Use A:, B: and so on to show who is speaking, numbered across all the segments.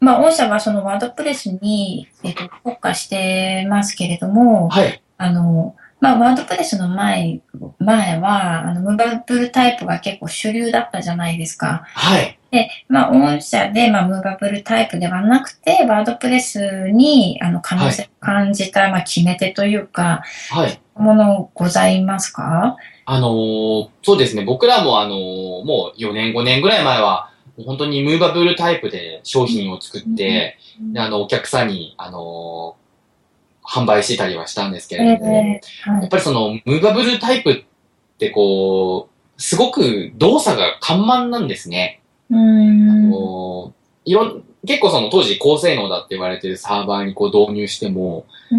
A: 御社はそのワードプレスに、特化してますけれども、
B: はい。
A: ワードプレスの前は、ムーバブルタイプが結構主流だったじゃないですか。
B: はい。
A: で、御社で、ムーバブルタイプではなくて、ワードプレスに、可能
B: はい。
A: 性を感じた、決め手というか、
B: はい。
A: ものございますか？
B: そうですね。僕らももう4年、5年ぐらい前は、本当にムーバブルタイプで商品を作っ
A: うん、
B: て、で、お客さんに、販売してたりはしたんですけれども、
A: はい。
B: やっぱりその、ムーバブルタイプってすごく動作が緩慢なんですね。
A: うー
B: あ
A: ん。
B: の結構その当時高性能だって言われてるサーバーに導入しても、
A: うん。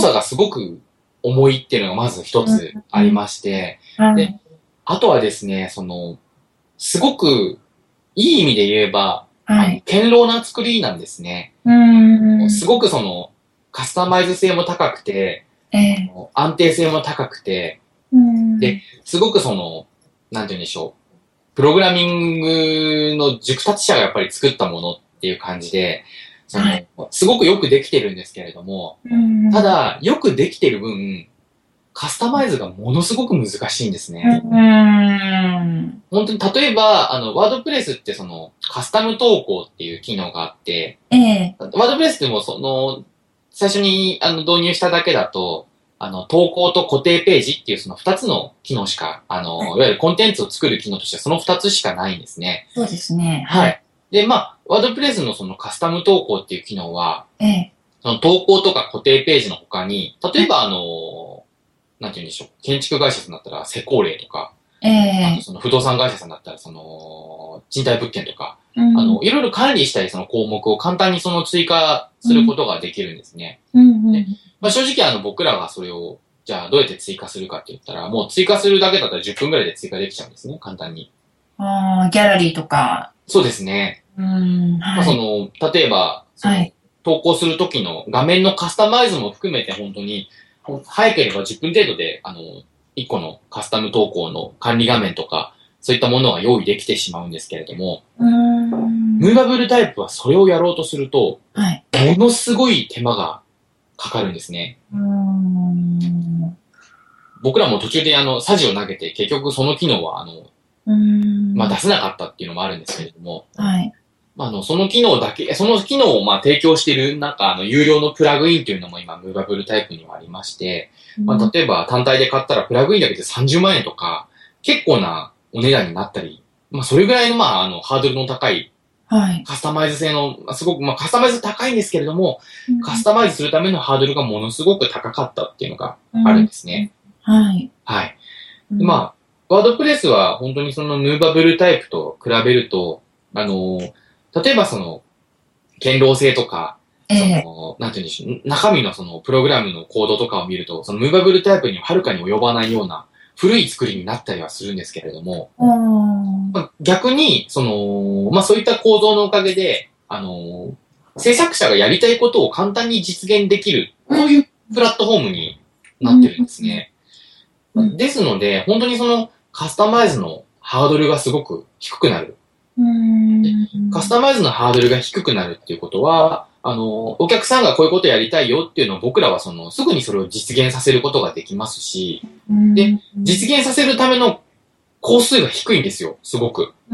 B: 動作がすごく重いっていうのがまず一
A: うん。
B: つありまして、で、
A: はい。
B: あとはですね、すごくいい意味で言えば、
A: はい。
B: 堅牢な作りなんですね。
A: うーん。
B: すごくカスタマイズ性も高くて、
A: ええ。
B: 安定性も高くて、
A: うー
B: で、
A: ん。
B: すごくなんて言うんでしょう。プログラミングの熟達者がやっぱり作ったものっていう感じで、
A: はい。
B: すごくよくできてるんですけれども、
A: うーん。
B: ただ、よくできてる分、カスタマイズがものすごく難しいんです
A: う
B: ね。
A: ーん。
B: 本当に、例えば、ワードプレスってカスタム投稿っていう機能があって、
A: ええ。
B: ワードプレスでも最初に導入しただけだと、投稿と固定ページっていうその二つの機能しか、
A: はい。
B: いわゆるコンテンツを作る機能としてはその二つしかないんですね。
A: そうですね。はい。
B: はい。で、ワードプレスのそのカスタム投稿っていう機能は、
A: ええ。
B: その投稿とか固定ページの他に、例
A: はい。
B: えばなんて言うんでしょう。建築会社さんだったら施工例とか、
A: ええ。
B: あとその不動産会社さんだったら賃貸物件とか、
A: うん。
B: いろいろ管理したいその項目を簡単に追加する
A: うん。
B: ことができるんですね。
A: うん。う
B: で、
A: ん。
B: 正直僕らがそれを、じゃあどうやって追加するかって言ったら、もう追加するだけだったら10分ぐらいで追加できちゃうんですね、簡単に。
A: ああ、ギャラリーとか。
B: そうですね。
A: うーん。はい。
B: 例えば、
A: はい。
B: 投稿するときの画面のカスタマイズも含めて本当に、早ければ10分程度で、1個のカスタム投稿の管理画面とか、そういったものが用意できてしまうんですけれども、
A: うーん。
B: ムーバブルタイプはそれをやろうとすると、
A: はい。
B: ものすごい手間がかかるんですね。
A: うーん。
B: 僕らも途中でサジを投げて結局その機能は
A: うーん。
B: 出せなかったっていうのもあるんですけれども、
A: はい。
B: その機能だけ、その機能を提供している、なんか有料のプラグインというのも今、ムーバブルタイプにはありまして、
A: うん。
B: 例えば単体で買ったらプラグインだけで30万円とか、結構なお値段になったり、それぐらいの、ハードルの高い、
A: はい。
B: カスタマイズ性の、すごく、カスタマイズ高いんですけれども、カスタマイズするためのハードルがものすごく高かったっていうのがあるん
A: うん。
B: ですね。
A: はい。
B: はい。で、
A: うん。
B: ワードプレスは本当にそのムーバブルタイプと比べると、例えば堅牢性とか、
A: ええ。
B: なんて言うんでしょう、中身のそのプログラムのコードとかを見ると、そのムーバブルタイプにはるかに及ばないような古い作りになったりはするんですけれども、
A: おー。
B: 逆に、そういった構造のおかげで、制作者がやりたいことを簡単に実現できる、
A: うん。
B: そういうプラットフォームに
A: うん。
B: なってるんですね。
A: うん。
B: ですので、本当にカスタマイズのハードルがすごく低くなる。
A: う
B: で、カスタマイズのハードルが低くなるっていうことは、お客さんがこういうことやりたいよっていうのを僕らはすぐにそれを実現させることができますし、
A: う
B: で、
A: ん。
B: 実現させるための工数が低いんですよ、すごく。
A: うん。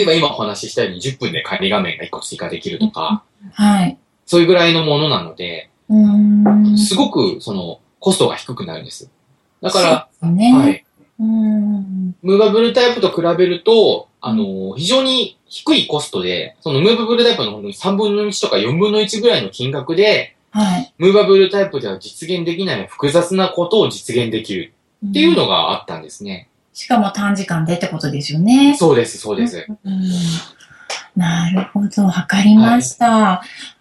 B: 例えば今お話ししたように10分で管理画面が1個追加できるとか、
A: はい。
B: そういうぐらいのものなので、
A: うん。
B: すごくコストが低くなるんです。だか
A: そうで
B: ら、
A: すね。
B: はい。
A: うん。
B: ムーバブルタイプと比べると、
A: うん。
B: 非常に低いコストで、そのムーバブルタイプの本当に3分の1とか4分の1ぐらいの金額で、
A: はい。
B: ムーバブルタイプでは実現できない複雑なことを実現できるっていう
A: うん。
B: のがあったんですね。
A: しかも短時間でってことですよね。
B: そうです、そう
A: うん。
B: です。
A: うん。なるほど。わかり
B: はい。
A: ました。